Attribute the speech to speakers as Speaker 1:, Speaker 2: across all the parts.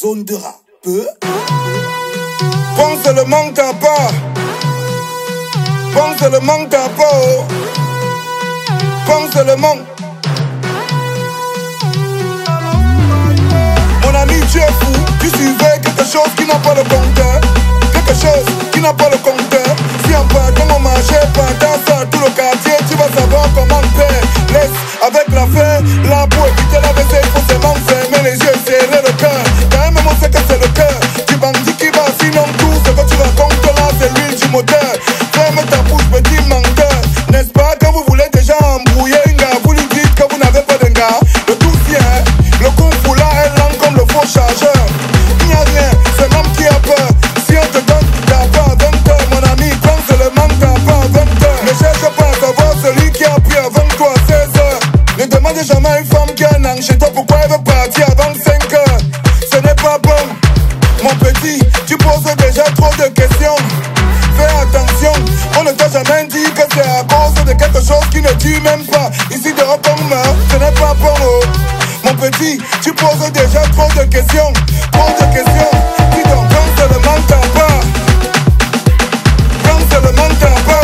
Speaker 1: zone de rap. Pense le manque t'as pas. Pense le manque t'as pas. Oh. Pense le manque. Mon ami, tu es fou. Tu suivais quelque chose qui n'a pas le compteur. Quelque chose qui n'a pas le compteur. Si en partant au marché, partant ça tout le quartier, tu vas savoir comment faire. Laisse avec la fin, là pour éviter la vaisselle, il faut seulement fermer les yeux, serrer le cœur. Quand même on sait que c'est le cœur du bandit qui va, sinon tout ce que tu racontes là, c'est l'huile du moteur. Ferme ta bouche, petit menteur. N'est-ce pas que vous voulez déjà embrouiller une gare? Vous lui dites que vous n'avez pas de gars. Le tout vient, le kung fu là est lent comme le faux chargeur. Il n'y a rien, c'est l'homme qui a peur. Si on te donne, t'as pas 20 heures, mon ami, pense le manque, t'as pas 20 heures. Ne cherche pas à savoir celui qui a pris avant toi 16 heures. Ne demande jamais à une femme qui a un an chez toi pourquoi elle veut partir avant 5 heures. Ce n'est pas bon, mon petit, tu poses déjà trop de questions. Fais attention, on ne t'a jamais dit que c'est à cause de quelque chose qui ne tue même pas. Ici dehors on meurt, ce n'est pas bon. Oh. Mon petit, tu poses déjà trop de questions. Trop de questions, dis donc quand seulement t'as pas. Quand seulement t'as pas.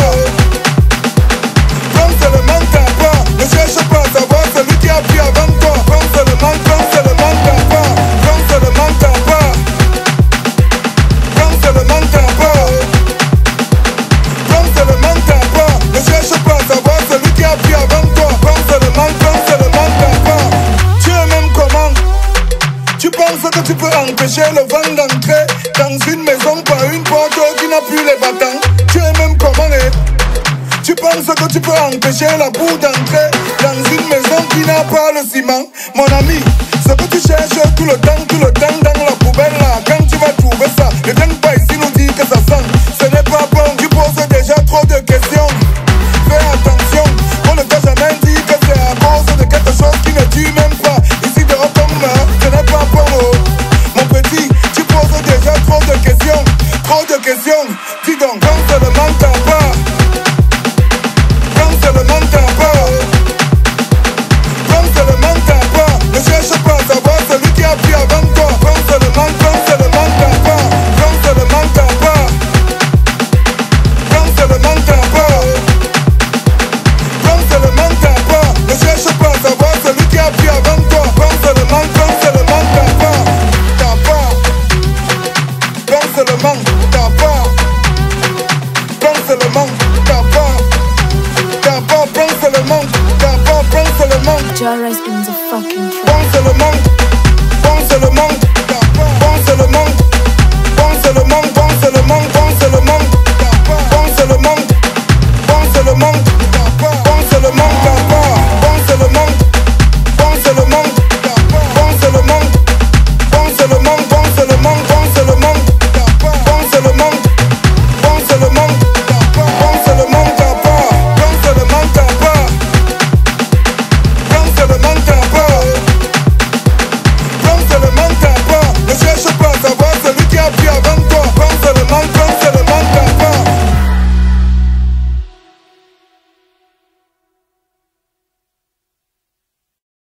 Speaker 1: Quand seulement t'as pas. Ne cherche pas à savoir celui qui a pris avant toi. Quand seulement t'as pas. Quand seulement t'as pas. Quand seulement t'as pas. Quand seulement t'as pas. Ne cherche pas à savoir celui qui a pris avant toi. Quand seulement t'as pas. Tu es même comment? Tu penses que tu peux empêcher le vent d'entrer dans une maison par une porte qui n'a plus les battants? Tu es même comment, eh? Tu penses que tu peux empêcher la boue d'entrer dans une maison qui n'a pas le ciment? Mon ami, ce que tu cherches tout le temps dans la poubelle là, quand tu vas trouver ça, ne viens pas ici nous dire que ça sent. Ce n'est pas bon, tu poses déjà trop de questions. Fais attention, on ne t'a jamais dit que c'est à cause de quelque chose qui ne tue même pas. Ici dehors on meurt, ce n'est pas bon. Oh. Mon petit, tu poses déjà trop de questions. Trop de questions, dis donc quand seulement t'as pas. Quand seulement t'as pas. Quand seulement t'as pas. Ne cherche pas à savoir celui qui a pris avant toi. Quand seulement t'as pas. Quand seulement t'as pas. Quand seulement t'as pas. Quand seulement t'as pas. Ne cherche pas à savoir celui qui a pris avant toi. Quand seulement t'as pas. T'as pas. Quand seulement t'as pas. Quand seulement t'as pas. T'as pas, prends seulement. T'as pas, prends seulement.
Speaker 2: Jarrah's in the fucking track.
Speaker 1: Prends seulement.